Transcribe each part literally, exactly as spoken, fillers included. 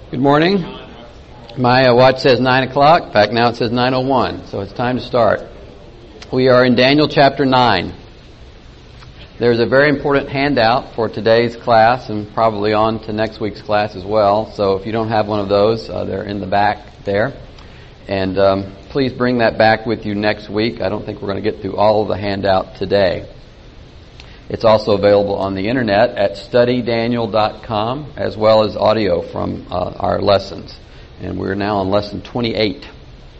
Good morning. My uh, watch says nine o'clock. In fact, now it says nine oh one, so it's time to start. We are in Daniel chapter nine. There's a very important handout for today's class and probably on to next week's class as well. So if you don't have one of those, uh, they're in the back there. And um, please bring that back with you next week. I don't think we're going to get through all of the handout today. It's also available on the internet at study daniel dot com, as well as audio from uh, our lessons. And we're now on lesson twenty-eight.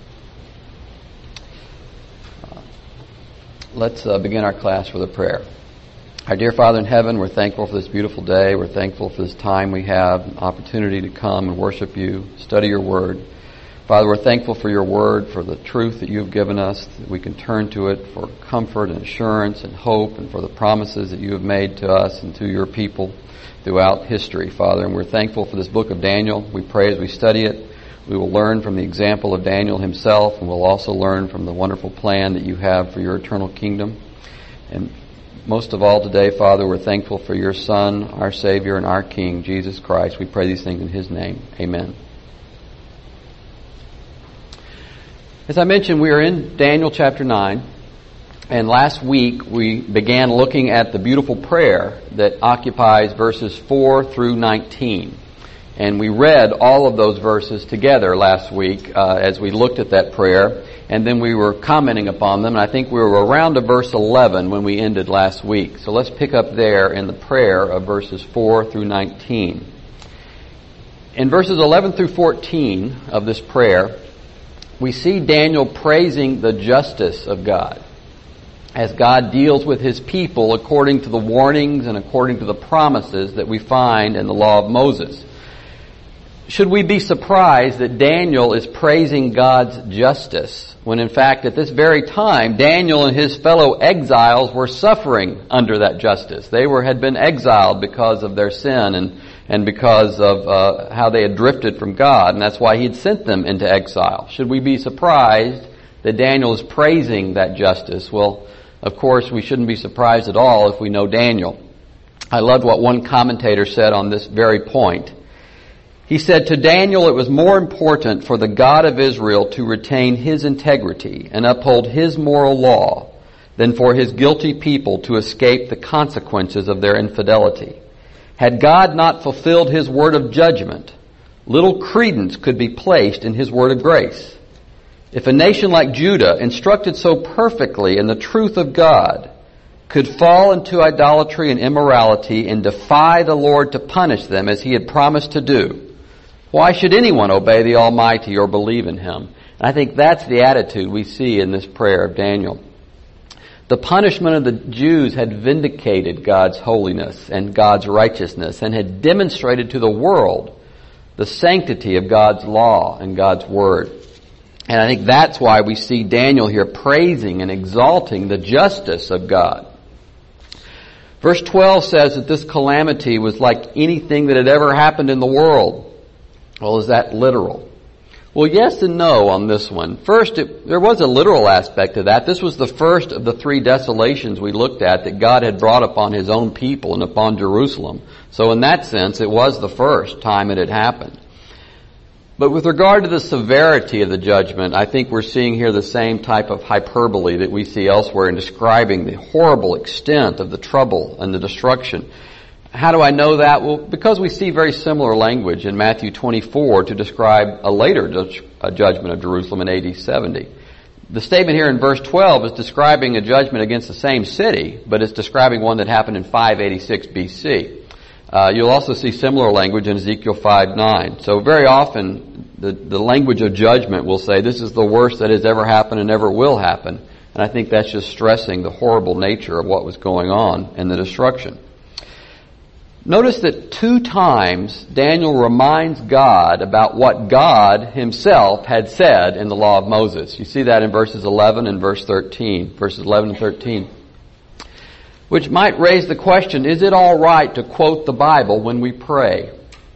Uh, let's uh, begin our class with a prayer. Our dear Father in heaven, we're thankful for this beautiful day. We're thankful for this time we have, an opportunity to come and worship you, study your word. Father, we're thankful for your word, for the truth that you've given us, that we can turn to it for comfort and assurance and hope, and for the promises that you have made to us and to your people throughout history, Father. And we're thankful for this book of Daniel. We pray as we study it, we will learn from the example of Daniel himself, and we'll also learn from the wonderful plan that you have for your eternal kingdom. And most of all today, Father, we're thankful for your Son, our Savior, and our King, Jesus Christ. We pray these things in his name. Amen. As I mentioned, we are in Daniel chapter nine, and last week we began looking at the beautiful prayer that occupies verses four through nineteen. And we read all of those verses together last week uh, as we looked at that prayer, and then we were commenting upon them, and I think we were around to verse eleven when we ended last week. So let's pick up there in the prayer of verses four through nineteen. In verses eleven through fourteen of this prayer, we see Daniel praising the justice of God as God deals with his people according to the warnings and according to the promises that we find in the law of Moses. Should we be surprised that Daniel is praising God's justice when in fact at this very time Daniel and his fellow exiles were suffering under that justice? They were had been exiled because of their sin and and because of uh, how they had drifted from God, and that's why he had sent them into exile. Should we be surprised that Daniel is praising that justice? Well, of course, we shouldn't be surprised at all if we know Daniel. I loved what one commentator said on this very point. He said, "To Daniel it was more important for the God of Israel to retain his integrity and uphold his moral law than for his guilty people to escape the consequences of their infidelity. Had God not fulfilled his word of judgment, little credence could be placed in his word of grace. If a nation like Judah, instructed so perfectly in the truth of God, could fall into idolatry and immorality and defy the Lord to punish them as he had promised to do, why should anyone obey the Almighty or believe in him?" And I think that's the attitude we see in this prayer of Daniel. The punishment of the Jews had vindicated God's holiness and God's righteousness and had demonstrated to the world the sanctity of God's law and God's word. And I think that's why we see Daniel here praising and exalting the justice of God. Verse twelve says that this calamity was like anything that had ever happened in the world. Well, is that literal? Well, yes and no on this one. First, it, there was a literal aspect to that. This was the first of the three desolations we looked at that God had brought upon his own people and upon Jerusalem. So in that sense, it was the first time it had happened. But with regard to the severity of the judgment, I think we're seeing here the same type of hyperbole that we see elsewhere in describing the horrible extent of the trouble and the destruction. How do I know that? Well, because we see very similar language in Matthew twenty-four to describe a later ju- a judgment of Jerusalem in A D seventy. The statement here in verse twelve is describing a judgment against the same city, but it's describing one that happened in five eighty-six B C. Uh, you'll also see similar language in Ezekiel five nine. So very often the, the language of judgment will say this is the worst that has ever happened and ever will happen. And I think that's just stressing the horrible nature of what was going on and the destruction. Notice that two times Daniel reminds God about what God himself had said in the law of Moses. You see that in verses eleven and verse thirteen, verses eleven and thirteen. Which might raise the question, is it all right to quote the Bible when we pray?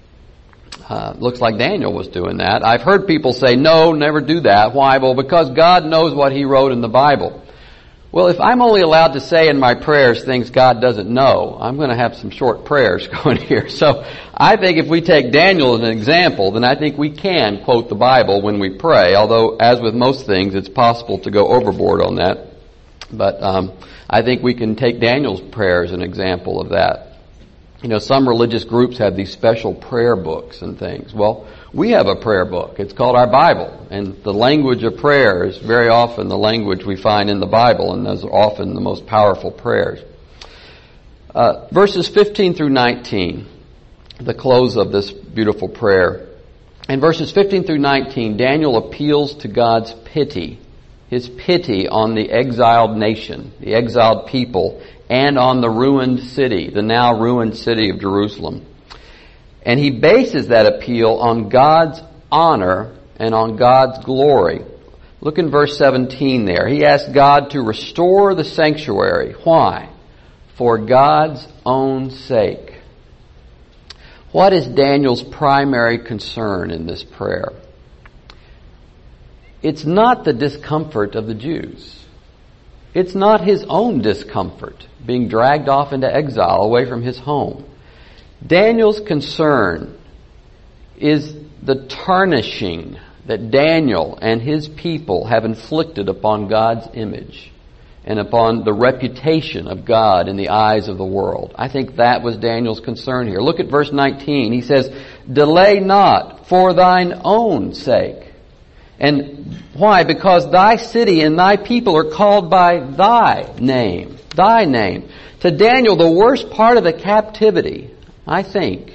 Uh, looks like Daniel was doing that. I've heard people say, no, never do that. Why? Well, because God knows what he wrote in the Bible. Well, if I'm only allowed to say in my prayers things God doesn't know, I'm going to have some short prayers going here. So I think if we take Daniel as an example, then I think we can quote the Bible when we pray, although as with most things, it's possible to go overboard on that. But um, I think we can take Daniel's prayer as an example of that. You know, some religious groups have these special prayer books and things. Well, we have a prayer book. It's called our Bible. And the language of prayer is very often the language we find in the Bible, and those are often the most powerful prayers. Uh, verses fifteen through nineteen, the close of this beautiful prayer. In verses fifteen through nineteen, Daniel appeals to God's pity, his pity on the exiled nation, the exiled people, and on the ruined city, the now ruined city of Jerusalem. And he bases that appeal on God's honor and on God's glory. Look in verse seventeen there. He asks God to restore the sanctuary. Why? For God's own sake. What is Daniel's primary concern in this prayer? It's not the discomfort of the Jews. It's not his own discomfort, being dragged off into exile away from his home. Daniel's concern is the tarnishing that Daniel and his people have inflicted upon God's image and upon the reputation of God in the eyes of the world. I think that was Daniel's concern here. Look at verse nineteen. He says, "Delay not for thine own sake." And why? Because thy city and thy people are called by thy name. Thy name. To Daniel, the worst part of the captivity, I think,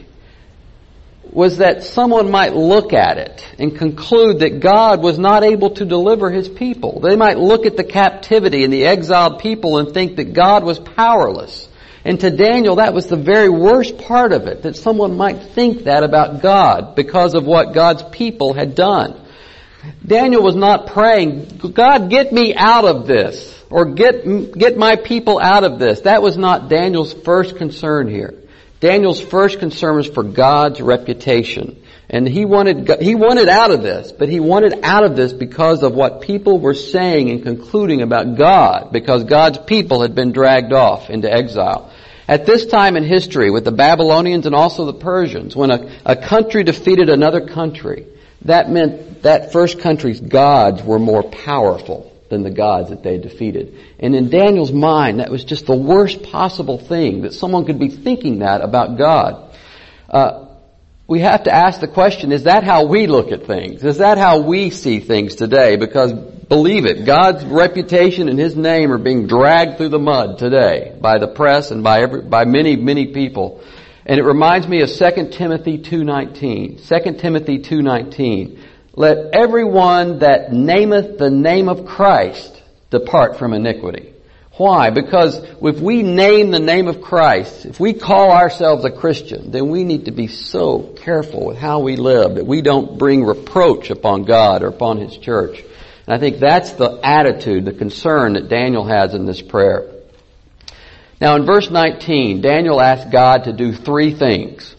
was that someone might look at it and conclude that God was not able to deliver his people. They might look at the captivity and the exiled people and think that God was powerless. And to Daniel, that was the very worst part of it, that someone might think that about God because of what God's people had done. Daniel was not praying, God, get me out of this, or get, get my people out of this. That was not Daniel's first concern here. Daniel's first concern was for God's reputation. And he wanted, he wanted out of this, but he wanted out of this because of what people were saying and concluding about God, because God's people had been dragged off into exile. At this time in history, with the Babylonians and also the Persians, when a, a country defeated another country, that meant that first country's gods were more powerful than the gods that they defeated. And in Daniel's mind, that was just the worst possible thing, that someone could be thinking that about God. Uh, we have to ask the question, is that how we look at things? Is that how we see things today? Because believe it, God's reputation and his name are being dragged through the mud today by the press and by every, by many, many people. And it reminds me of Second Timothy two nineteen. Second Timothy two nineteen. Let everyone that nameth the name of Christ depart from iniquity. Why? Because if we name the name of Christ, if we call ourselves a Christian, then we need to be so careful with how we live that we don't bring reproach upon God or upon his church. And I think that's the attitude, the concern that Daniel has in this prayer. Now in verse nineteen, Daniel asked God to do three things.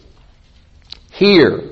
Hear,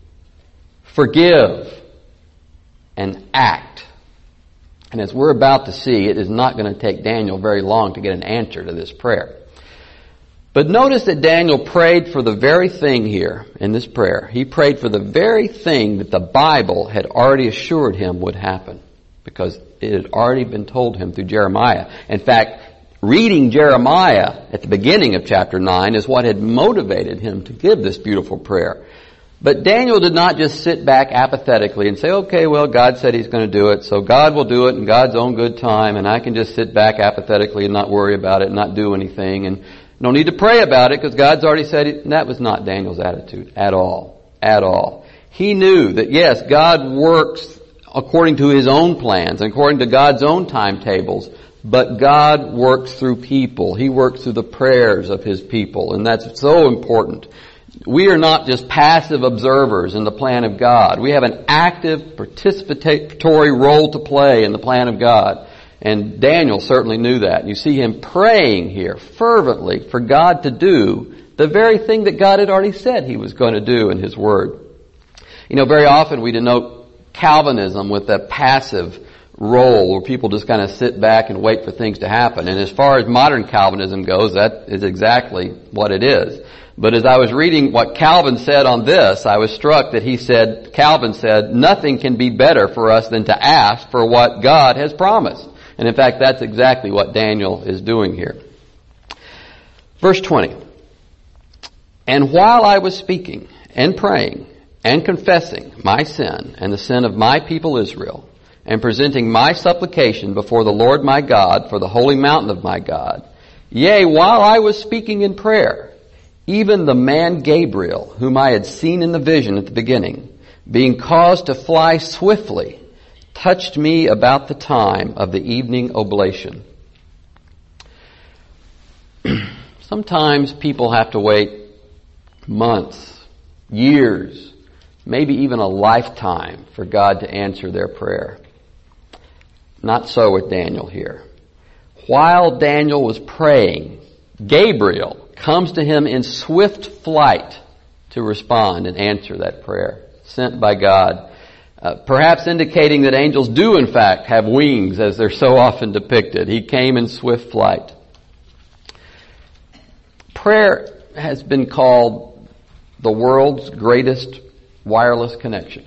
forgive, and act. And as we're about to see, it is not going to take Daniel very long to get an answer to this prayer. But notice that Daniel prayed for the very thing here in this prayer. He prayed for the very thing that the Bible had already assured him would happen, because it had already been told him through Jeremiah. In fact, reading Jeremiah at the beginning of chapter nine is what had motivated him to give this beautiful prayer. But Daniel did not just sit back apathetically and say, okay, well, God said he's going to do it, so God will do it in God's own good time, and I can just sit back apathetically and not worry about it and not do anything, and no need to pray about it because God's already said it. And that was not Daniel's attitude at all, at all. He knew that, yes, God works according to his own plans, according to God's own timetables, but God works through people. He works through the prayers of his people, and that's so important. We are not just passive observers in the plan of God. We have an active, participatory role to play in the plan of God. And Daniel certainly knew that. You see him praying here fervently for God to do the very thing that God had already said he was going to do in his word. You know, very often we denote Calvinism with a passive role where people just kind of sit back and wait for things to happen. And as far as modern Calvinism goes, that is exactly what it is. But as I was reading what Calvin said on this, I was struck that he said, Calvin said, nothing can be better for us than to ask for what God has promised. And in fact, that's exactly what Daniel is doing here. Verse twenty. And while I was speaking and praying and confessing my sin and the sin of my people Israel, and presenting my supplication before the Lord my God for the holy mountain of my God, yea, while I was speaking in prayer, even the man Gabriel, whom I had seen in the vision at the beginning, being caused to fly swiftly, touched me about the time of the evening oblation. Sometimes people have to wait months, years, maybe even a lifetime for God to answer their prayer. Not so with Daniel here. While Daniel was praying, Gabriel comes to him in swift flight to respond and answer that prayer, sent by God, uh, perhaps indicating that angels do in fact have wings as they're so often depicted. He came in swift flight. Prayer has been called the world's greatest wireless connection.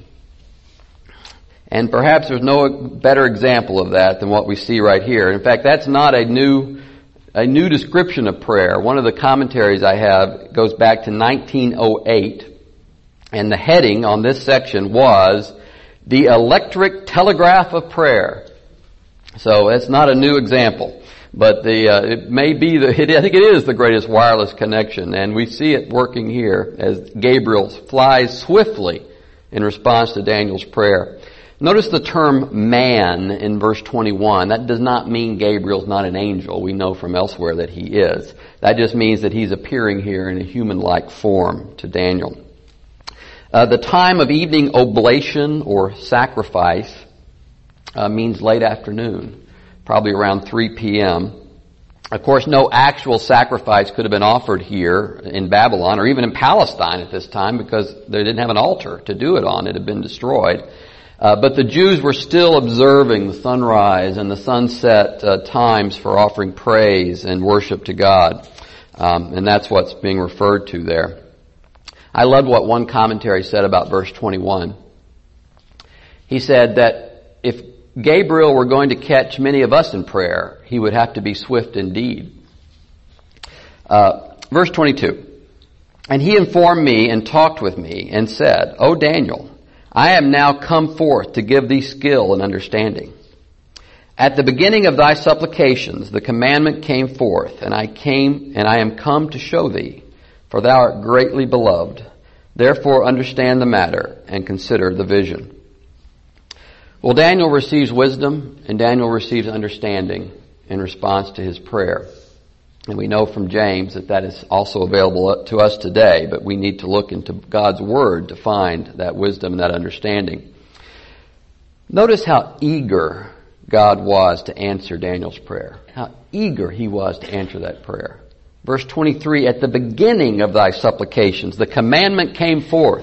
And perhaps there's no better example of that than what we see right here. In fact, that's not a new a new description of prayer. One of the commentaries I have goes back to nineteen oh eight, and the heading on this section was The Electric Telegraph of Prayer. So it's not a new example, but the uh, it may be the it, I think it is the greatest wireless connection, and we see it working here as Gabriel flies swiftly in response to Daniel's prayer. Notice the term man in verse twenty-one. That does not mean Gabriel's not an angel. We know from elsewhere that he is. That just means that he's appearing here in a human-like form to Daniel. Uh, the time of evening oblation or sacrifice uh, means late afternoon, probably around three p.m. Of course, no actual sacrifice could have been offered here in Babylon or even in Palestine at this time because they didn't have an altar to do it on. It had been destroyed. Uh, but the Jews were still observing the sunrise and the sunset uh, times for offering praise and worship to God. Um, and that's what's being referred to there. I loved what one commentary said about verse twenty-one. He said that if Gabriel were going to catch many of us in prayer, he would have to be swift indeed. Uh, verse twenty-two. And he informed me and talked with me and said, O Daniel, I am now come forth to give thee skill and understanding. At the beginning of thy supplications, the commandment came forth, and I came, and I am come to show thee, for thou art greatly beloved. Therefore understand the matter and consider the vision. Well, Daniel receives wisdom, and Daniel receives understanding in response to his prayer. And we know from James that that is also available to us today, but we need to look into God's Word to find that wisdom and that understanding. Notice how eager God was to answer Daniel's prayer. How eager he was to answer that prayer. Verse twenty-three, at the beginning of thy supplications, the commandment came forth.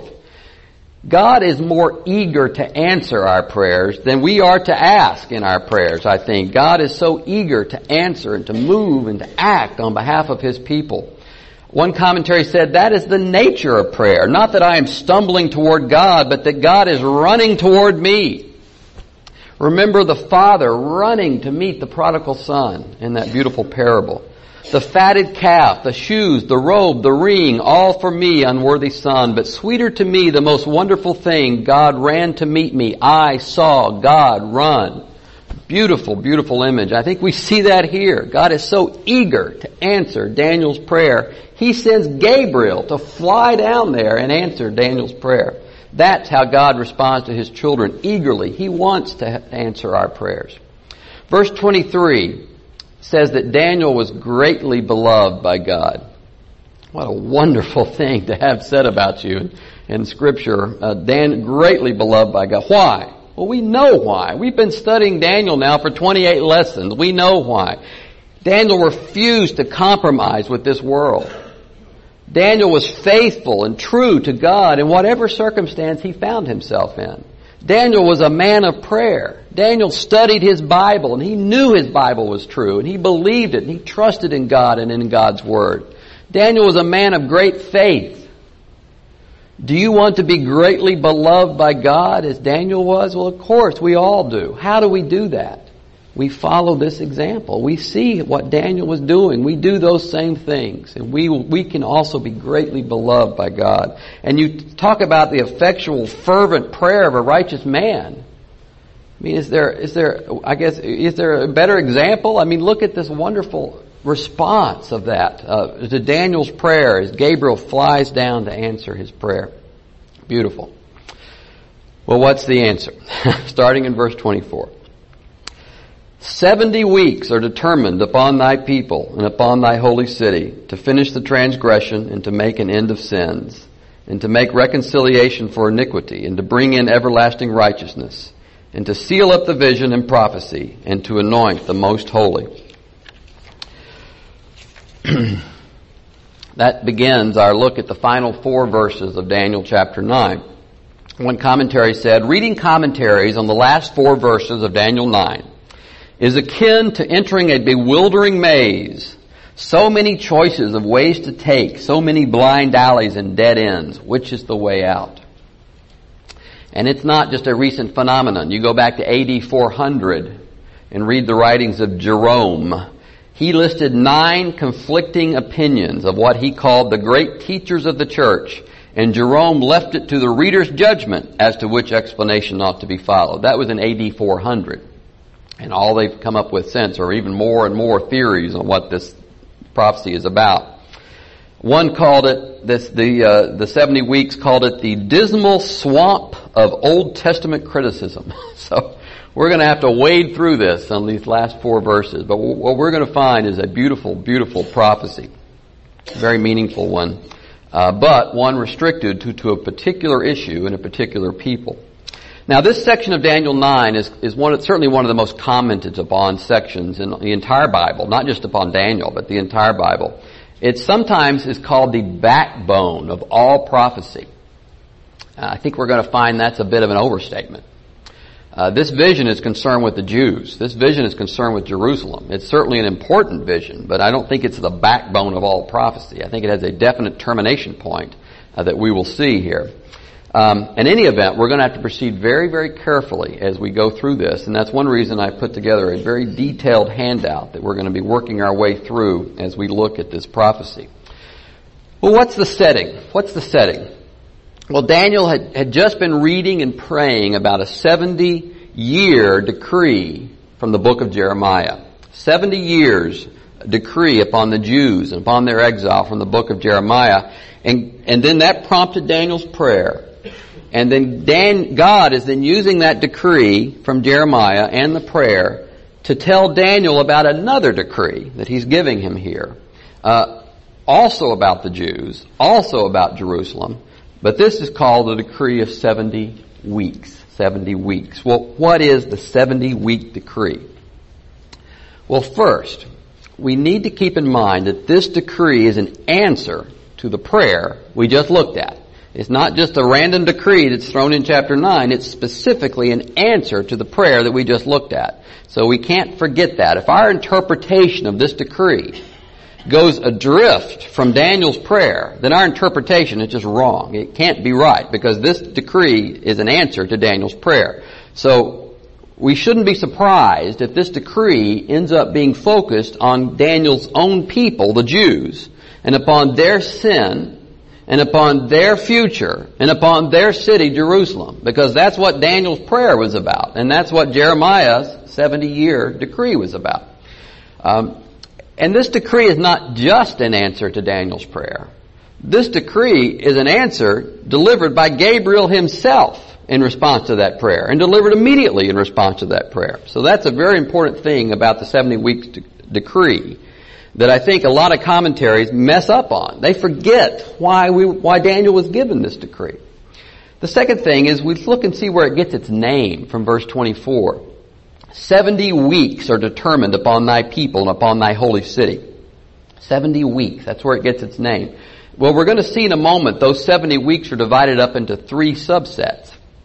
God is more eager to answer our prayers than we are to ask in our prayers, I think. God is so eager to answer and to move and to act on behalf of His people. One commentary said that is the nature of prayer. Not that I am stumbling toward God, but that God is running toward me. Remember the father running to meet the prodigal son in that beautiful parable. The fatted calf, the shoes, the robe, the ring, all for me, unworthy son. But sweeter to me, the most wonderful thing, God ran to meet me. I saw God run. Beautiful, beautiful image. I think we see that here. God is so eager to answer Daniel's prayer. He sends Gabriel to fly down there and answer Daniel's prayer. That's how God responds to His children, eagerly. He wants to answer our prayers. Verse twenty-three says that Daniel was greatly beloved by God. What a wonderful thing to have said about you in, in Scripture. Uh, Dan, greatly beloved by God. Why? Well, we know why. We've been studying Daniel now for twenty-eight lessons. We know why. Daniel refused to compromise with this world. Daniel was faithful and true to God in whatever circumstance he found himself in. Daniel was a man of prayer. Daniel studied his Bible, and he knew his Bible was true, and he believed it, and he trusted in God and in God's Word. Daniel was a man of great faith. Do you want to be greatly beloved by God as Daniel was? Well, of course, we all do. How do we do that? We follow this example. We see what Daniel was doing. We do those same things. And we we can also be greatly beloved by God. And you talk about the effectual, fervent prayer of a righteous man. I mean, is there, is there, I guess, is there a better example? I mean, look at this wonderful response of that uh, to Daniel's prayer as Gabriel flies down to answer his prayer. Beautiful. Well, what's the answer? Starting in verse twenty-four. Seventy weeks are determined upon thy people and upon thy holy city to finish the transgression and to make an end of sins and to make reconciliation for iniquity and to bring in everlasting righteousness and to seal up the vision and prophecy and to anoint the most holy. That begins our look at the final four verses of Daniel chapter nine. One commentary said, reading commentaries on the last four verses of Daniel nine is akin to entering a bewildering maze. So many choices of ways to take, so many blind alleys and dead ends. Which is the way out? And it's not just a recent phenomenon. You go back to A D four hundred and read the writings of Jerome. He listed nine conflicting opinions of what he called the great teachers of the church, and Jerome left it to the reader's judgment as to which explanation ought to be followed. That was in A D four hundred. And all they've come up with since are even more and more theories on what this prophecy is about. One called it, this, the, uh, the seventy weeks called it the dismal swamp of Old Testament criticism. So we're going to have to wade through this on these last four verses. But what we're going to find is a beautiful, beautiful prophecy. A very meaningful one. Uh, but one restricted to, to a particular issue and a particular people. Now, this section of Daniel nine is, is one, certainly one of the most commented upon sections in the entire Bible, not just upon Daniel, but the entire Bible. It sometimes is called the backbone of all prophecy. Uh, I think we're going to find that's a bit of an overstatement. Uh, this vision is concerned with the Jews. This vision is concerned with Jerusalem. It's certainly an important vision, but I don't think it's the backbone of all prophecy. I think it has a definite termination point uh, that we will see here. Um, in any event, we're going to have to proceed very, very carefully as we go through this, and that's one reason I put together a very detailed handout that we're going to be working our way through as we look at this prophecy. Well, what's the setting? What's the setting? Well, Daniel had, had just been reading and praying about a seventy-year decree from the book of Jeremiah. Seventy years decree upon the Jews and upon their exile from the book of Jeremiah. And, and then that prompted Daniel's prayer. And then Dan, God is then using that decree from Jeremiah and the prayer to tell Daniel about another decree that he's giving him here. Uh, also about the Jews, also about Jerusalem. But this is called the decree of seventy weeks. seventy weeks. Well, what is the seventy-week decree? Well, first, we need to keep in mind that this decree is an answer to the prayer we just looked at. It's not just a random decree that's thrown in chapter nine. It's specifically an answer to the prayer that we just looked at. So we can't forget that. If our interpretation of this decree goes adrift from Daniel's prayer, then our interpretation is just wrong. It can't be right because this decree is an answer to Daniel's prayer. So we shouldn't be surprised if this decree ends up being focused on Daniel's own people, the Jews, and upon their sin, and upon their future, and upon their city, Jerusalem. Because that's what Daniel's prayer was about, and that's what Jeremiah's seventy-year decree was about. Um, and this decree is not just an answer to Daniel's prayer. This decree is an answer delivered by Gabriel himself in response to that prayer, and delivered immediately in response to that prayer. So that's a very important thing about the seventy-week de- decree. That I think a lot of commentaries mess up on. They forget why we, why Daniel was given this decree. The second thing is we look and see where it gets its name from verse twenty-four. Seventy weeks are determined upon thy people and upon thy holy city. Seventy weeks, that's where it gets its name. Well, we're going to see in a moment those seventy weeks are divided up into three subsets.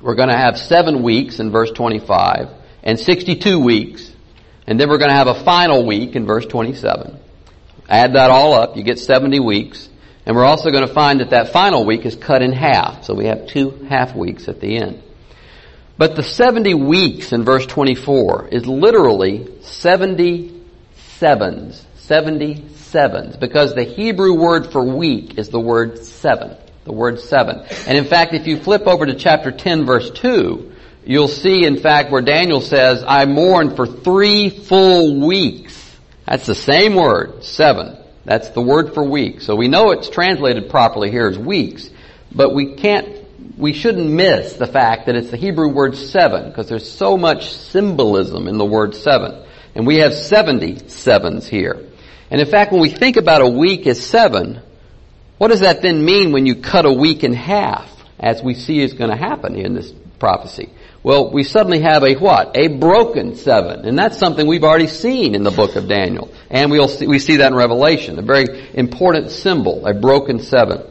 We're going to have seven weeks in verse twenty-five and sixty-two weeks. And then we're going to have a final week in verse twenty-seven. Add that all up, you get seventy weeks. And we're also going to find that that final week is cut in half. So we have two half weeks at the end. But the seventy weeks in verse twenty-four is literally seventy sevens. seventy sevens. Because the Hebrew word for week is the word seven. The word seven. And in fact, if you flip over to chapter ten, verse two, you'll see, in fact, where Daniel says, I mourned for three full weeks. That's the same word, seven. That's the word for week. So we know it's translated properly here as weeks, but we can't, we shouldn't miss the fact that it's the Hebrew word seven, because there's so much symbolism in the word seven. And we have seventy sevens here. And in fact, when we think about a week as seven, what does that then mean when you cut a week in half, as we see is going to happen in this prophecy? Well, we suddenly have a what? A broken seven. And that's something we've already seen in the book of Daniel. And we'll see, we see that in Revelation. A very important symbol, a broken seven.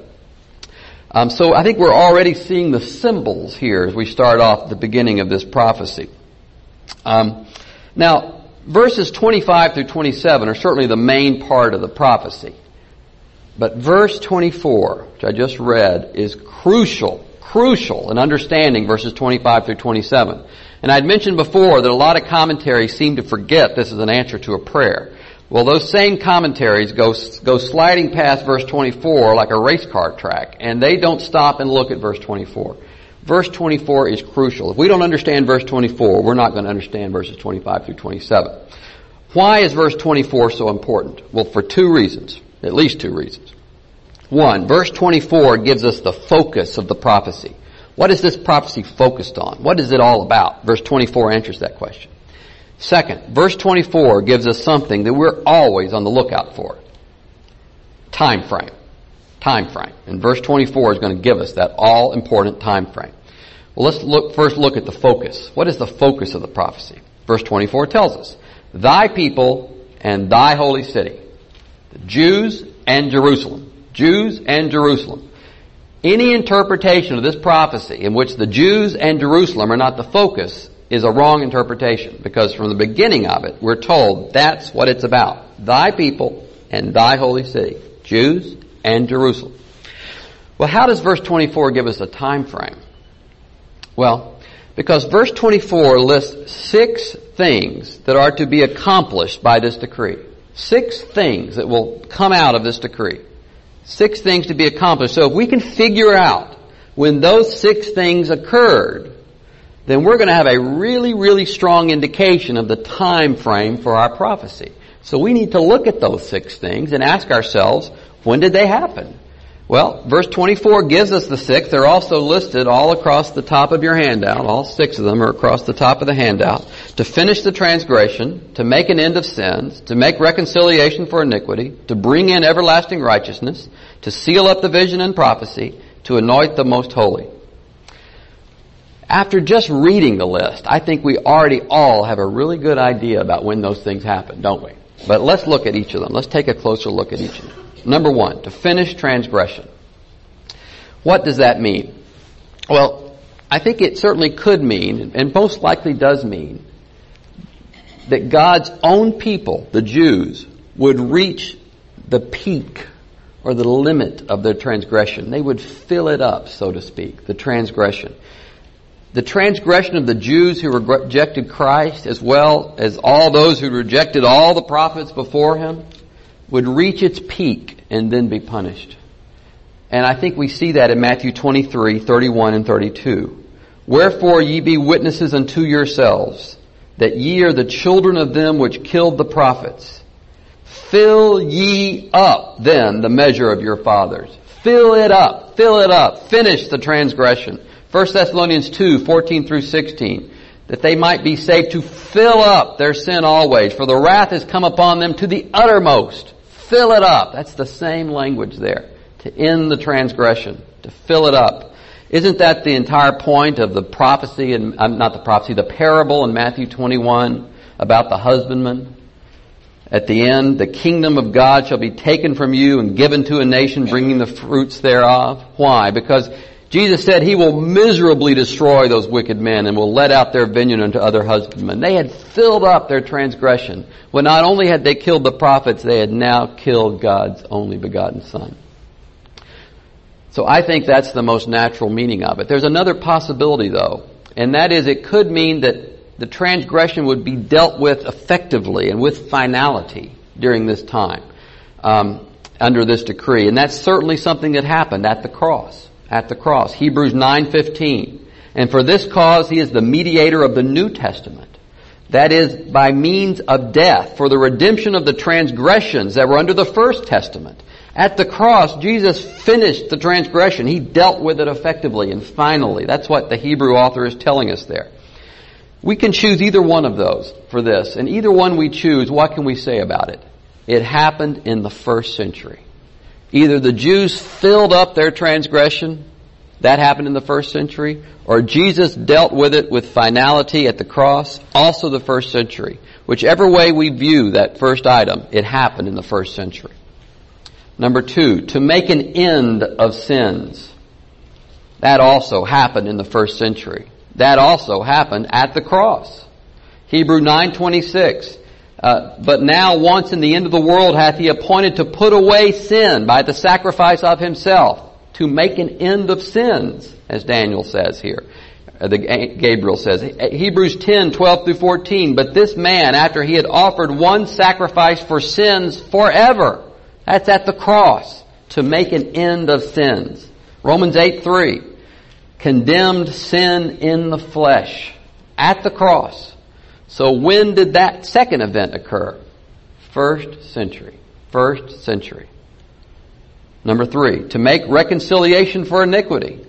Um, so I think we're already seeing the symbols here as we start off the beginning of this prophecy. Um, now, verses twenty-five through twenty-seven are certainly the main part of the prophecy. But verse twenty-four, which I just read, is crucial. Crucial in understanding verses twenty-five through twenty-seven. And I'd mentioned before that a lot of commentaries seem to forget this is an answer to a prayer. Well, those same commentaries go, go sliding past verse twenty-four like a race car track, and they don't stop and look at verse twenty-four. Verse twenty-four is crucial. If we don't understand verse twenty-four, we're not going to understand verses twenty-five through twenty-seven. Why is verse twenty-four so important? Well, for two reasons. At least two reasons. One, verse twenty-four gives us the focus of the prophecy. What is this prophecy focused on? What is it all about? Verse twenty-four answers that question. Second, verse twenty-four gives us something that we're always on the lookout for. Time frame. Time frame. And verse twenty-four is going to give us that all-important time frame. Well, let's look, first look at the focus. What is the focus of the prophecy? Verse twenty-four tells us, Thy people and thy holy city, the Jews and Jerusalem. Jews and Jerusalem. Any interpretation of this prophecy in which the Jews and Jerusalem are not the focus is a wrong interpretation, because from the beginning of it, we're told that's what it's about. Thy people and thy holy city. Jews and Jerusalem. Well, how does verse twenty-four give us a time frame? Well, because verse twenty-four lists six things that are to be accomplished by this decree. Six things that will come out of this decree. Six things to be accomplished. So if we can figure out when those six things occurred, then we're going to have a really, really strong indication of the time frame for our prophecy. So we need to look at those six things and ask ourselves, when did they happen? Well, verse twenty-four gives us the six. They're also listed all across the top of your handout. All six of them are across the top of the handout. To finish the transgression, to make an end of sins, to make reconciliation for iniquity, to bring in everlasting righteousness, to seal up the vision and prophecy, to anoint the most holy. After just reading the list, I think we already all have a really good idea about when those things happen, don't we? But let's look at each of them. Let's take a closer look at each of them. Number one, to finish transgression. What does that mean? Well, I think it certainly could mean, and most likely does mean, that God's own people, the Jews, would reach the peak or the limit of their transgression. They would fill it up, so to speak, the transgression. The transgression of the Jews who rejected Christ, as well as all those who rejected all the prophets before him, would reach its peak and then be punished. And I think we see that in Matthew twenty-three, thirty-one and thirty-two. Wherefore ye be witnesses unto yourselves, that ye are the children of them which killed the prophets. Fill ye up then the measure of your fathers. Fill it up, fill it up, finish the transgression. First Thessalonians two, fourteen through sixteen. That they might be saved to fill up their sin always, for the wrath has come upon them to the uttermost. Fill it up. That's the same language there. To end the transgression. To fill it up. Isn't that the entire point of the prophecy, and uh, not the prophecy, the parable in Matthew twenty-one about the husbandman? At the end, the kingdom of God shall be taken from you and given to a nation bringing the fruits thereof. Why? Because Jesus said he will miserably destroy those wicked men and will let out their vineyard unto other husbandmen. They had filled up their transgression. Well, not only had they killed the prophets, they had now killed God's only begotten Son. So I think that's the most natural meaning of it. There's another possibility, though, and that is it could mean that the transgression would be dealt with effectively and with finality during this time, um, under this decree. And that's certainly something that happened at the cross. At the cross. Hebrews nine fifteen. And for this cause he is the mediator of the New Testament. That is, by means of death, for the redemption of the transgressions that were under the First Testament. At the cross, Jesus finished the transgression. He dealt with it effectively and finally. That's what the Hebrew author is telling us there. We can choose either one of those for this. And either one we choose, what can we say about it? It happened in the first century. Either the Jews filled up their transgression, that happened in the first century, or Jesus dealt with it with finality at the cross, also the first century. Whichever way we view that first item, it happened in the first century. Number two, to make an end of sins. That also happened in the first century. That also happened at the cross. Hebrew nine twenty-six. Uh, but now once in the end of the world hath he appointed to put away sin by the sacrifice of himself, to make an end of sins, as Daniel says here. Uh, the Gabriel says. Hebrews ten twelve through fourteen. But this man, after he had offered one sacrifice for sins forever, that's at the cross, to make an end of sins. Romans eight three. Condemned sin in the flesh, at the cross. So when did that second event occur? First century. First century. Number three, to make reconciliation for iniquity.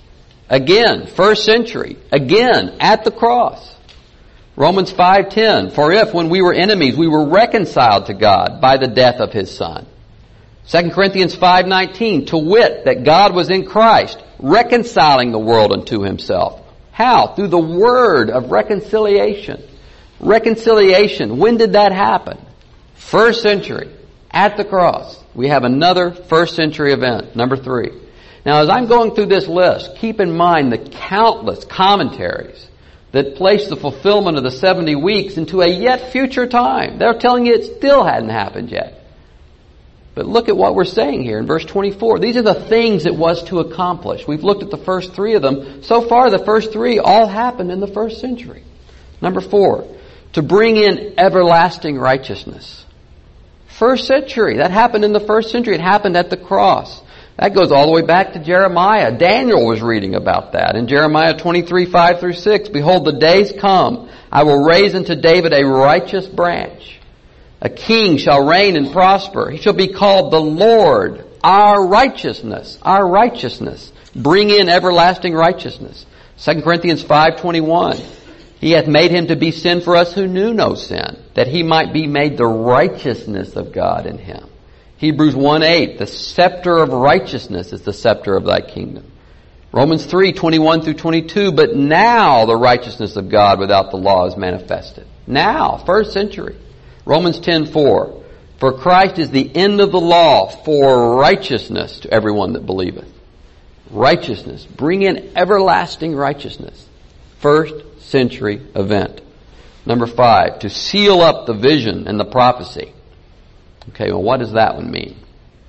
Again, first century. Again, at the cross. Romans five ten, for if when we were enemies we were reconciled to God by the death of His Son. Second Corinthians five nineteen, to wit, that God was in Christ, reconciling the world unto Himself. How? Through the word of reconciliation. Reconciliation. When did that happen? First century. At the cross. We have another first century event. Number three. Now as I'm going through this list, keep in mind the countless commentaries that place the fulfillment of the seventy weeks into a yet future time. They're telling you it still hadn't happened yet. But look at what we're saying here in verse twenty-four. These are the things it was to accomplish. We've looked at the first three of them. So far, the first three all happened in the first century. Number four, to bring in everlasting righteousness. First century. That happened in the first century. It happened at the cross. That goes all the way back to Jeremiah. Daniel was reading about that in Jeremiah twenty-three, five through six. Behold, the days come. I will raise unto David a righteous branch. A king shall reign and prosper. He shall be called the Lord, our righteousness. Our righteousness. Bring in everlasting righteousness. Second Corinthians five twenty-one. He hath made him to be sin for us who knew no sin, that he might be made the righteousness of God in him. Hebrews one eight. The scepter of righteousness is the scepter of thy kingdom. Romans three twenty-one through twenty-two. But now the righteousness of God without the law is manifested. Now, first century. Romans ten four. For Christ is the end of the law for righteousness to everyone that believeth. Righteousness. Bring in everlasting righteousness. First century event. Number five, to seal up the vision and the prophecy. Okay, well, what does that one mean?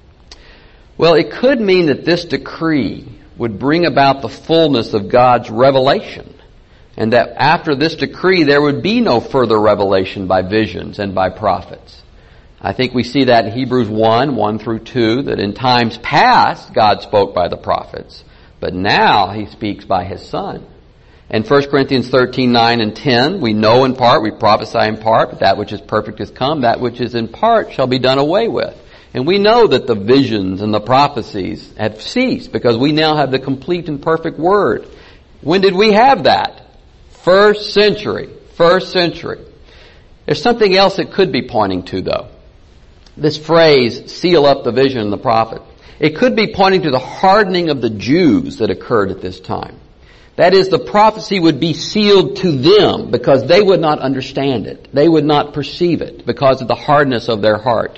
Well, it could mean that this decree would bring about the fullness of God's revelation, and that after this decree there would be no further revelation by visions and by prophets. I think we see that in Hebrews one, one through two, that in times past God spoke by the prophets, but now He speaks by His Son. And First Corinthians thirteen, nine and ten, we know in part, we prophesy in part, but that which is perfect is come, that which is in part shall be done away with. And we know that the visions and the prophecies have ceased because we now have the complete and perfect Word. When did we have that? First century. First century. There's something else it could be pointing to, though. This phrase, seal up the vision and the prophet. It could be pointing to the hardening of the Jews that occurred at this time. That is, the prophecy would be sealed to them because they would not understand it. They would not perceive it because of the hardness of their heart.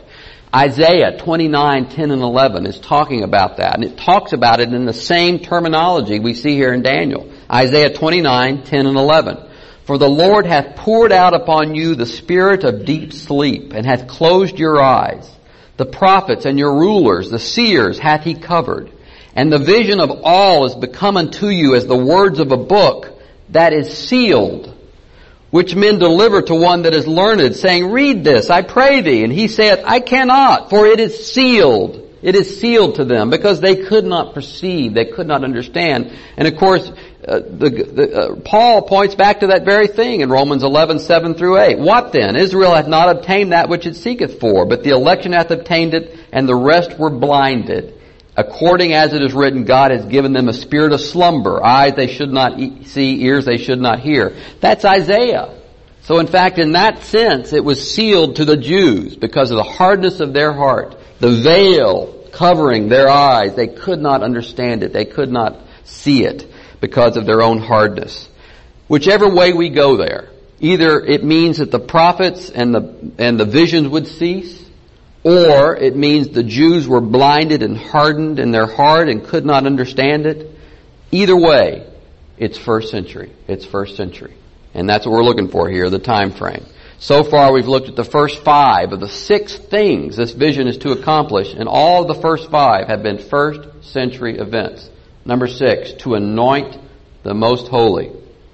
Isaiah twenty-nine, ten and eleven is talking about that. And it talks about it in the same terminology we see here in Daniel. Isaiah twenty-nine, ten and eleven. For the Lord hath poured out upon you the spirit of deep sleep, and hath closed your eyes. The prophets and your rulers, the seers, hath he covered. And the vision of all is become unto you as the words of a book that is sealed, which men deliver to one that is learned, saying, Read this, I pray thee. And he saith, I cannot, for it is sealed. It is sealed to them, because they could not perceive, they could not understand. And of course, uh, the, the, uh, Paul points back to that very thing in Romans eleven, seven through eight. What then? Israel hath not obtained that which it seeketh for, but the election hath obtained it, and the rest were blinded. According as it is written, God has given them a spirit of slumber, eyes they should not see, ears they should not hear. That's Isaiah. So in fact, in that sense, it was sealed to the Jews because of the hardness of their heart. The veil covering their eyes, they could not understand it. They could not see it because of their own hardness. Whichever way we go there, either it means that the prophets and the and the visions would cease, or it means the Jews were blinded and hardened in their heart and could not understand it. Either way, it's first century. It's first century. And that's what we're looking for here, the time frame. So far we've looked at the first five of the six things this vision is to accomplish, and all of the first five have been first century events. Number six, to anoint the most holy.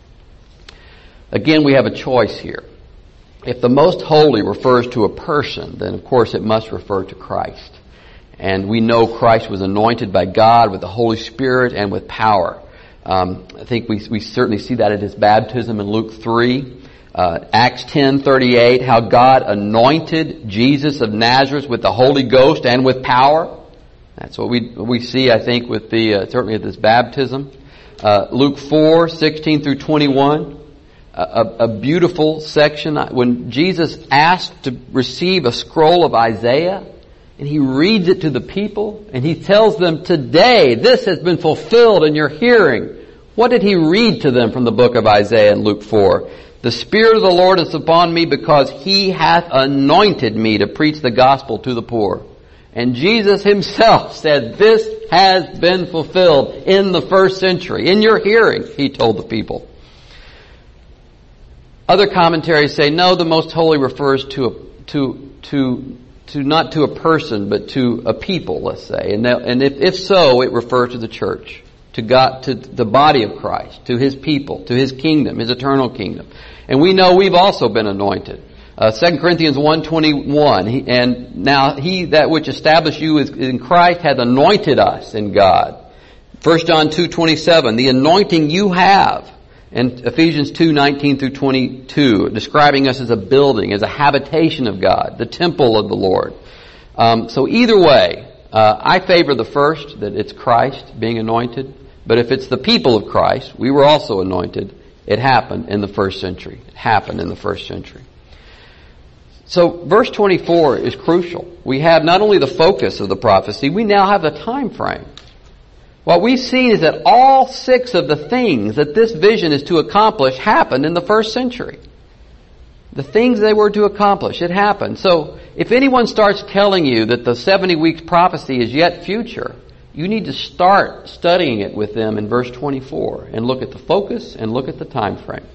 Again, we have a choice here. If the most holy refers to a person, then of course it must refer to Christ. And we know Christ was anointed by God with the Holy Spirit and with power. Um, I think we we certainly see that at his baptism in Luke three. Uh, Acts ten thirty-eight, how God anointed Jesus of Nazareth with the Holy Ghost and with power. That's what we we see, I think, with the uh, certainly at this baptism. Uh, Luke four sixteen through twenty-one. A, a beautiful section when Jesus asked to receive a scroll of Isaiah, and he reads it to the people, and he tells them, today this has been fulfilled in your hearing. What did he read to them from the book of Isaiah in Luke four? The Spirit of the Lord is upon me, because he hath anointed me to preach the gospel to the poor. And Jesus himself said, this has been fulfilled in the first century. In your hearing, he told the people. Other commentaries say, no, the most holy refers to a, to to to not to a person, but to a people, let's say. And that, and if, if so, it refers to the church, to God, to the body of Christ, to his people, to his kingdom, his eternal kingdom. And we know we've also been anointed. Uh, Second Corinthians one twenty-one, he, and now he that which established you is in Christ hath anointed us in God. First John two twenty-seven, the anointing you have. And Ephesians two nineteen through twenty-two, describing us as a building, as a habitation of God, the temple of the Lord. Um, so either way, uh, I favor the first, that it's Christ being anointed. But if it's the people of Christ, we were also anointed. It happened in the first century. It happened in the first century. So verse twenty-four is crucial. We have not only the focus of the prophecy, we now have the time frame. What we've seen is that all six of the things that this vision is to accomplish happened in the first century. The things they were to accomplish, it happened. So if anyone starts telling you that the seventy weeks prophecy is yet future, you need to start studying it with them in verse twenty-four and look at the focus and look at the time frame.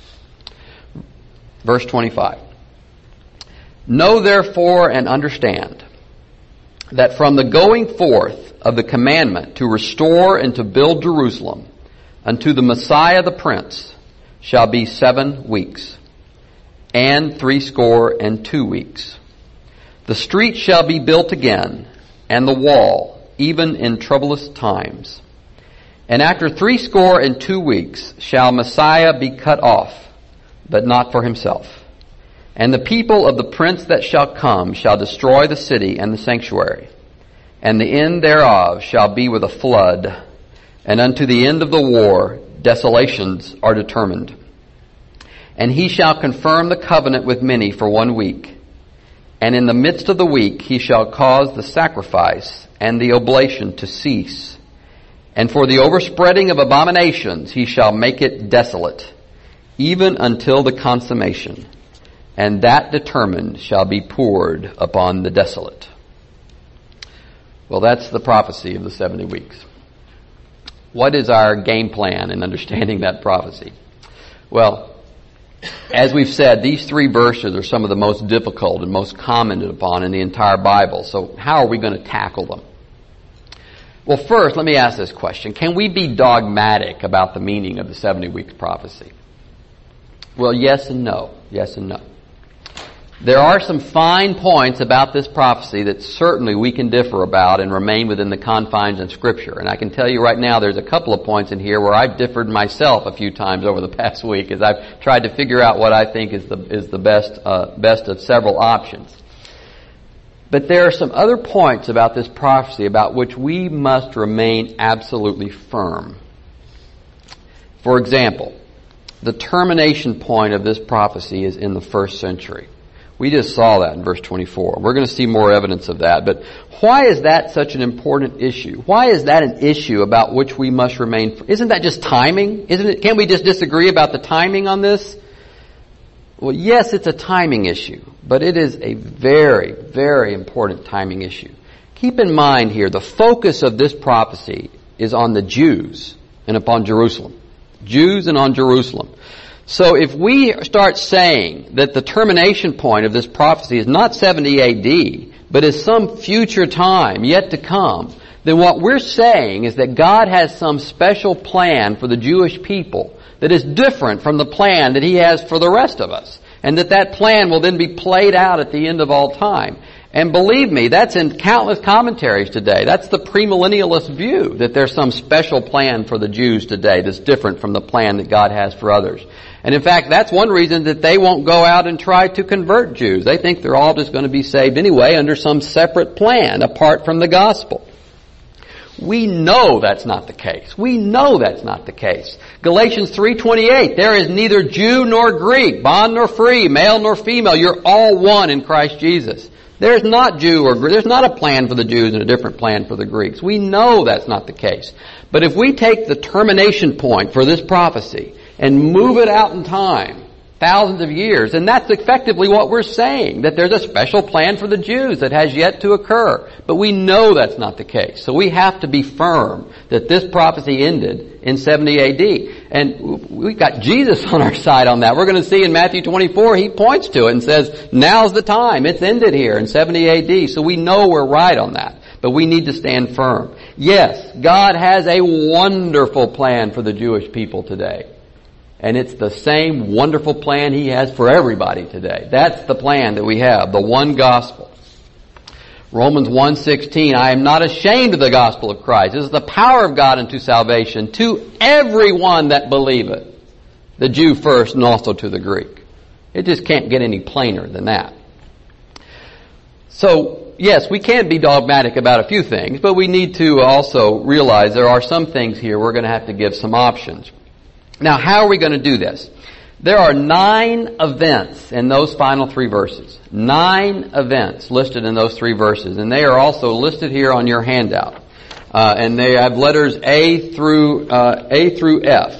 Verse twenty-five. Know therefore and understand that from the going forth of the commandment to restore and to build Jerusalem unto the Messiah the Prince shall be seven weeks, and threescore and two weeks. The street shall be built again, and the wall, even in troublous times. And after threescore and two weeks shall Messiah be cut off, but not for himself. And the people of the prince that shall come shall destroy the city and the sanctuary. And the end thereof shall be with a flood, and unto the end of the war desolations are determined. And he shall confirm the covenant with many for one week. And in the midst of the week he shall cause the sacrifice and the oblation to cease. And for the overspreading of abominations he shall make it desolate, even until the consummation. And that determined shall be poured upon the desolate. Well, that's the prophecy of the seventy weeks. What is our game plan in understanding that prophecy? Well, as we've said, these three verses are some of the most difficult and most commented upon in the entire Bible. So how are we going to tackle them? Well, first, let me ask this question. Can we be dogmatic about the meaning of the seventy weeks prophecy? Well, yes and no. Yes and no. There are some fine points about this prophecy that certainly we can differ about and remain within the confines of Scripture. And I can tell you right now there's a couple of points in here where I've differed myself a few times over the past week as I've tried to figure out what I think is the is the best uh, best of several options. But there are some other points about this prophecy about which we must remain absolutely firm. For example, the termination point of this prophecy is in the first century. We just saw that in verse twenty-four. We're going to see more evidence of that. But why is that such an important issue? Why is that an issue about which we must remain? Isn't that just timing? Isn't it? Can't we just disagree about the timing on this? Well, yes, it's a timing issue, but it is a very, very important timing issue. Keep in mind here, the focus of this prophecy is on the Jews and upon Jerusalem. Jews and on Jerusalem. So if we start saying that the termination point of this prophecy is not seventy A D, but is some future time yet to come, then what we're saying is that God has some special plan for the Jewish people that is different from the plan that He has for the rest of us. And that that plan will then be played out at the end of all time. And believe me, that's in countless commentaries today. That's the premillennialist view, that there's some special plan for the Jews today that's different from the plan that God has for others. And in fact, that's one reason that they won't go out and try to convert Jews. They think they're all just going to be saved anyway under some separate plan apart from the gospel. We know that's not the case. We know that's not the case. Galatians three twenty-eight, there is neither Jew nor Greek, bond nor free, male nor female. You're all one in Christ Jesus. There's not Jew or Greek. There's not a plan for the Jews and a different plan for the Greeks. We know that's not the case. But if we take the termination point for this prophecy and move it out in time, thousands of years, and that's effectively what we're saying, that there's a special plan for the Jews that has yet to occur. But we know that's not the case. So we have to be firm that this prophecy ended in seventy A D. And we've got Jesus on our side on that. We're going to see in Matthew twenty-four, He points to it and says, now's the time. It's ended here in seventy A D. So we know we're right on that. But we need to stand firm. Yes, God has a wonderful plan for the Jewish people today. And it's the same wonderful plan He has for everybody today. That's the plan that we have, the one gospel. Romans one sixteen, I am not ashamed of the gospel of Christ. This is the power of God unto salvation to everyone that believeth, the Jew first and also to the Greek. It just can't get any plainer than that. So, yes, we can be dogmatic about a few things, but we need to also realize there are some things here we're going to have to give some options. Now, how are we going to do this? There are nine events in those final three verses. Nine events listed in those three verses. And they are also listed here on your handout. Uh, and they have letters A through, uh, A through F.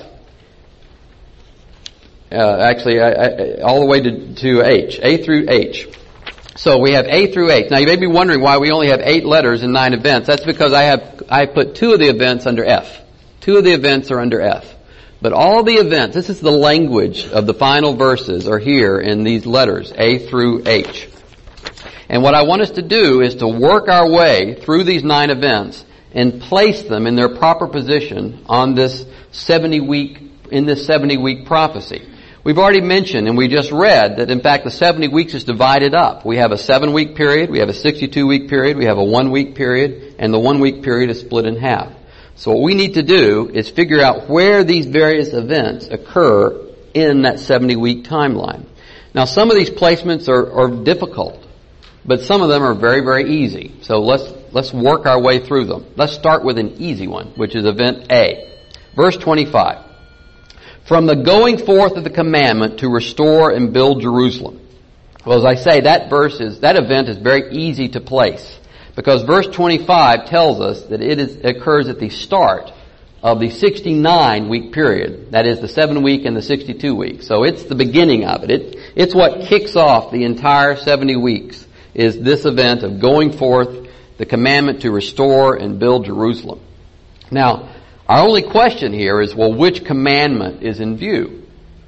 Uh, actually, I, I, all the way to, to H. A through H. So we have A through H. Now you may be wondering why we only have eight letters in nine events. That's because I have, I put two of the events under F. Two of the events are under F. But all the events, this is the language of the final verses, are here in these letters, A through H. And what I want us to do is to work our way through these nine events and place them in their proper position on this seventy week, in this seventy week prophecy. We've already mentioned and we just read that in fact the seventy weeks is divided up. We have a seven week period, we have a sixty-two week period, we have a one week period, and the one week period is split in half. So what we need to do is figure out where these various events occur in that seventy week timeline. Now some of these placements are, are difficult, but some of them are very, very easy. So let's, let's work our way through them. Let's start with an easy one, which is event A. Verse twenty-five. From the going forth of the commandment to restore and build Jerusalem. Well, as I say, that verse is, that event is very easy to place. Because verse twenty-five tells us that it is, occurs at the start of the sixty-nine week period. That is the seven week and the sixty-two week. So it's the beginning of it. it. It's what kicks off the entire seventy weeks, is this event of going forth the commandment to restore and build Jerusalem. Now, our only question here is, well, which commandment is in view?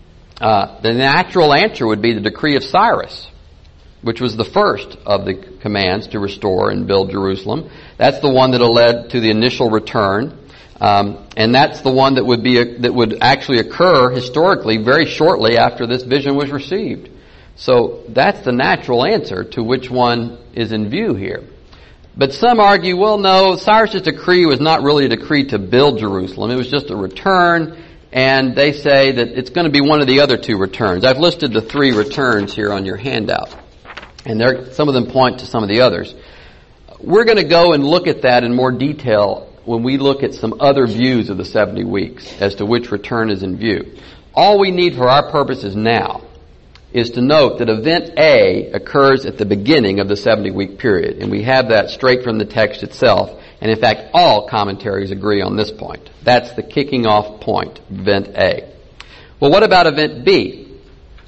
Uh, the natural answer would be the decree of Cyrus, which was the first of the commands to restore and build Jerusalem. That's the one that led to the initial return. Um, and that's the one that would be a, that would actually occur historically very shortly after this vision was received. So that's the natural answer to which one is in view here. But some argue, well, no, Cyrus' decree was not really a decree to build Jerusalem. It was just a return, and they say that it's going to be one of the other two returns. I've listed the three returns here on your handout, and there, some of them point to some of the others. We're going to go and look at that in more detail when we look at some other views of the seventy weeks as to which return is in view. All we need for our purposes now is to note that event A occurs at the beginning of the seventy-week period, and we have that straight from the text itself, and in fact all commentaries agree on this point. That's the kicking off point, event A. Well, what about event B?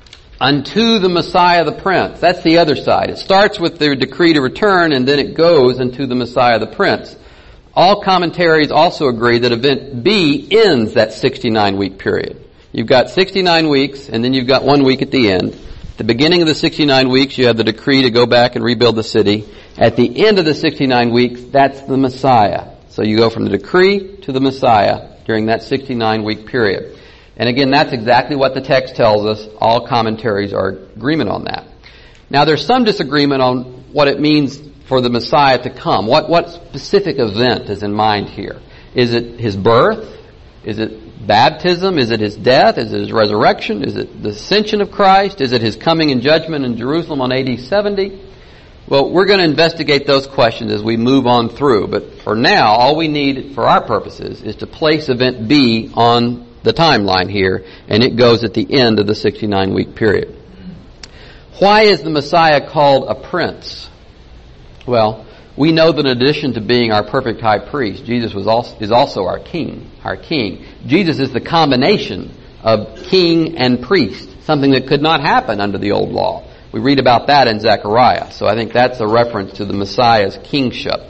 Unto the Messiah the Prince. That's the other side. It starts with the decree to return, and then it goes unto the Messiah the Prince. All commentaries also agree that event B ends that sixty-nine week period. You've got sixty-nine weeks, and then you've got one week at the end. At the beginning of the sixty-nine weeks, you have the decree to go back and rebuild the city. At the end of the sixty-nine weeks, that's the Messiah. So you go from the decree to the Messiah during that sixty-nine week period. And again, that's exactly what the text tells us. All commentaries are in agreement on that. Now, there's some disagreement on what it means for the Messiah to come. What, what specific event is in mind here? Is it his birth? Is it baptism? Is it his death? Is it his resurrection? Is it the ascension of Christ? Is it his coming in judgment in Jerusalem on A D seventy? Well, we're going to investigate those questions as we move on through. But for now, all we need for our purposes is to place event B on the timeline here, and it goes at the end of the sixty-nine week period. Why is the Messiah called a prince? Well, we know that in addition to being our perfect high priest, Jesus was also, is also our king, our king. Jesus is the combination of king and priest, something that could not happen under the old law. We read about that in Zechariah, so I think that's a reference to the Messiah's kingship.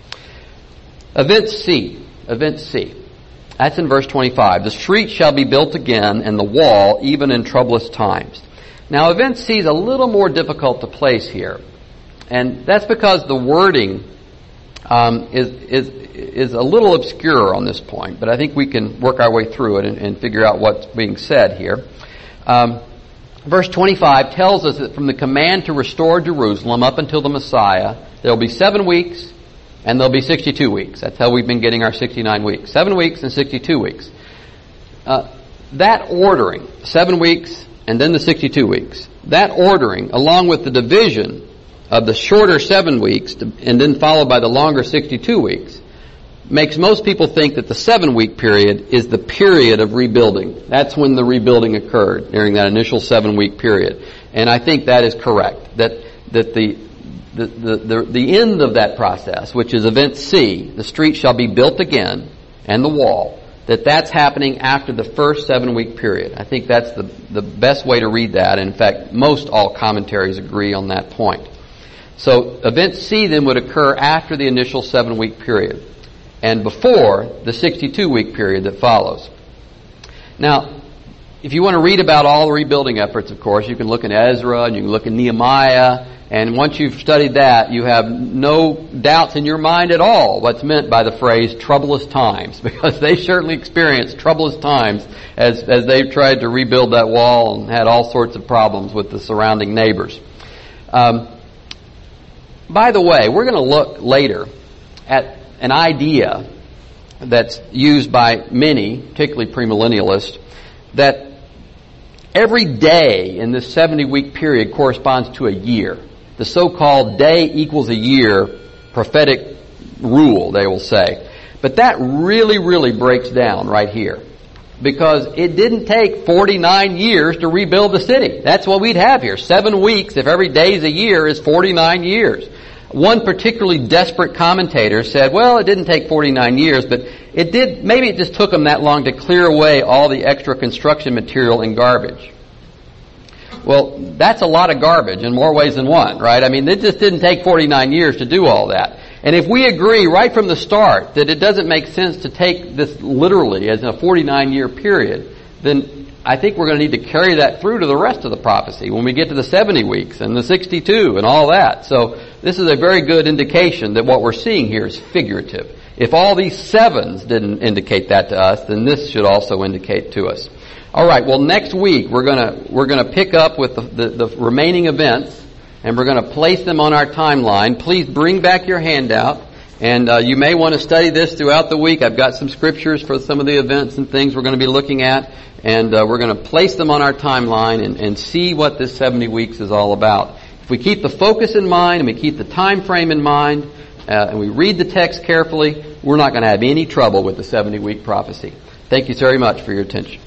Event C, event C. That's in verse twenty-five. The street shall be built again, and the wall even in troublous times. Now, event C is a little more difficult to place here. And that's because the wording um, is, is is a little obscure on this point, but I think we can work our way through it and, and figure out what's being said here. Um, verse twenty-five tells us that from the command to restore Jerusalem up until the Messiah, there will be seven weeks and there'll be sixty-two weeks. That's how we've been getting our sixty-nine weeks. Seven weeks and sixty-two weeks. Uh, that ordering, seven weeks and then the sixty-two weeks, that ordering, along with the division of the shorter seven weeks to, and then followed by the longer sixty-two weeks, makes most people think that the seven-week period is the period of rebuilding. That's when the rebuilding occurred, during that initial seven-week period. And I think that is correct, that that the the, the the the end of that process, which is event C, the street shall be built again, and the wall, that that's happening after the first seven-week period. I think that's the, the best way to read that. And in fact, most all commentaries agree on that point. So event C then would occur after the initial seven-week period and before the sixty-two week period that follows. Now, if you want to read about all the rebuilding efforts, of course, you can look in Ezra and you can look in Nehemiah, and once you've studied that, you have no doubts in your mind at all what's meant by the phrase troublous times, because they certainly experienced troublous times as, as they tried to rebuild that wall and had all sorts of problems with the surrounding neighbors. Um, By the way, we're going to look later at an idea that's used by many, particularly premillennialists, that every day in this seventy-week period corresponds to a year. The so-called day equals a year prophetic rule, they will say. But that really, really breaks down right here, because it didn't take forty-nine years to rebuild the city. That's what we'd have here. Seven weeks, if every day is a year, is forty-nine years. One particularly desperate commentator said, well, it didn't take forty-nine years, but it did, maybe it just took them that long to clear away all the extra construction material and garbage. Well, that's a lot of garbage in more ways than one, right? I mean, it just didn't take forty-nine years to do all that. And if we agree right from the start that it doesn't make sense to take this literally as a forty-nine year period, then I think we're going to need to carry that through to the rest of the prophecy when we get to the seventy weeks and the sixty-two and all that. So this is a very good indication that what we're seeing here is figurative. If all these sevens didn't indicate that to us, then this should also indicate to us. All right, well, next week we're going to we're going to pick up with the, the, the remaining events, and we're going to place them on our timeline. Please bring back your handout, and uh, you may want to study this throughout the week. I've got some scriptures for some of the events and things we're going to be looking at, and uh, we're going to place them on our timeline and, and see what this seventy weeks is all about. If we keep the focus in mind and we keep the time frame in mind, uh, and we read the text carefully, we're not going to have any trouble with the seventy week prophecy. Thank you very much for your attention.